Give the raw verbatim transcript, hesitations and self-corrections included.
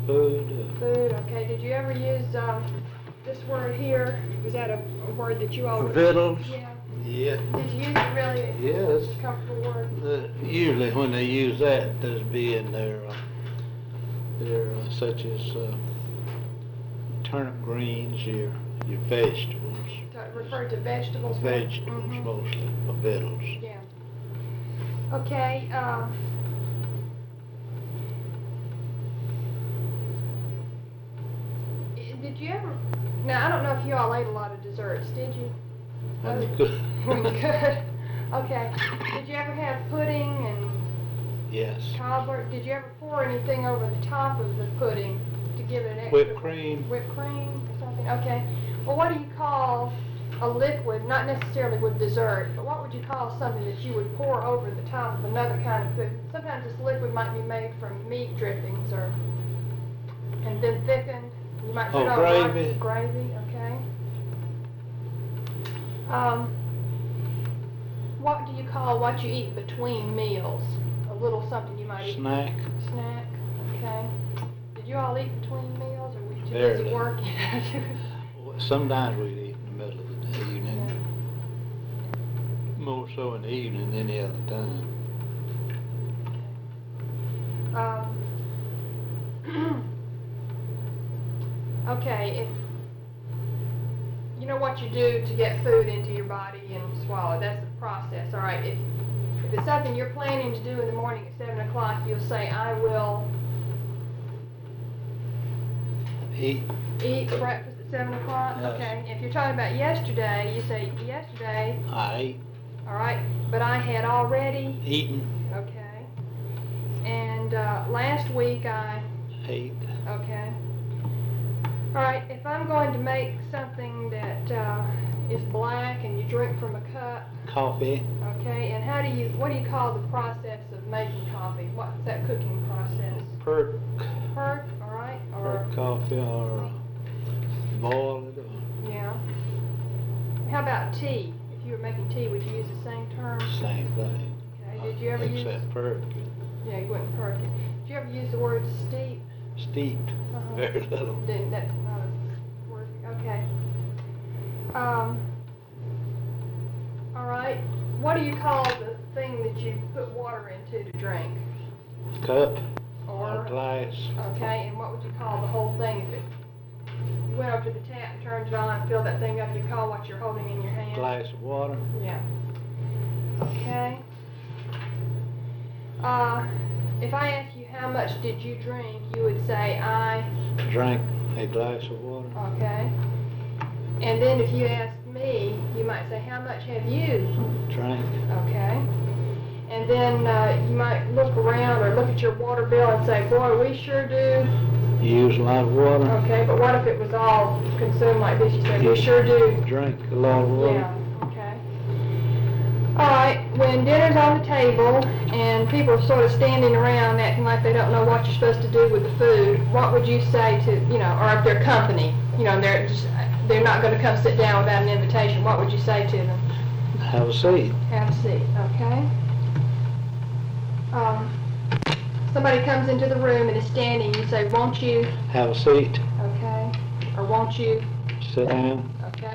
food. Uh, Food, okay. Did you ever use um, this word here? Was that a, a word that you all would... Victuals? Yeah. Yeah. Did you use it really? Yes. Comfortable word? Uh, usually when they use that, there's be in there, uh, there uh, such as uh, turnip greens, your your vegetables. To refer to vegetables? Vegetables Mm-hmm. mostly, or victuals. Yeah. Okay. Uh, did you ever... Now, I don't know if you all ate a lot of desserts, did you? I'm Oh, good. good. Okay. Did you ever have pudding and Yes. cobbler? Did you ever pour anything over the top of the pudding to give it an extra... Whipped cream. Whipped cream or something? Okay. Well, what do you call a liquid, not necessarily with dessert, but what would you call something that you would pour over the top of another kind of food? Sometimes this liquid might be made from meat drippings or... and then thickened. You might put Oh, over gravy. like gravy, okay. Um, what do you call what you eat between meals? A little something you might eat. Snack. Snack, okay. Did you all eat between meals, or were you too Very busy little. working? Sometimes we'd eat in the middle of the evening. More so in the evening than any other time. Um, okay, if you know what you do to get food into your body and swallow, that's the process. All right, if, if it's something you're planning to do in the morning at seven o'clock, you'll say, I will Eat. eat breakfast at seven o'clock. Yes. Okay, if you're talking about yesterday, you say, yesterday, I ate. all right, but I had already, Eaten. okay, and uh, last week I, Ate. okay. All right, if I'm going to make something that uh, is black and you drink from a cup, Coffee. okay, and how do you, what do you call the process of making coffee? What's that cooking process? Perk. Perk, all right, or, Perk coffee or uh, boil it. Or yeah. How about tea? If you were making tea, would you use the same term? same thing. Okay, did you ever use, Except perk. yeah, you wouldn't perk it. Did you ever use the word steep? Steeped. Uh-huh. Very little. Then that's not a word, okay. Um, all right, what do you call the thing that you put water into to drink? Cup. Or, Or glass. okay, and what would you call the whole thing if it, you went over to the tap and turned it on and filled that thing up, you call what you're holding in your hand? Glass of water. Yeah. Okay. Uh, if I ask you how much did you drink, you would say I, Drank a glass of water. okay. And then if you asked me, you might say how much have you, Drank. okay. And then uh, you might look around or look at your water bill and say, boy, we sure do. Use a lot of water. Okay, but what if it was all consumed like this? You said, we sure do. Drink a lot of water. Yeah, okay. All right, when dinner's on the table and people are sort of standing around acting like they don't know what you're supposed to do with the food, what would you say to, you know, or if they're company, you know, they're just, they're not going to come sit down without an invitation, what would you say to them? Have a seat. Have a seat, okay. Um, somebody comes into the room and is standing, you say, won't you, Have a seat. okay, or won't you, Sit down. okay.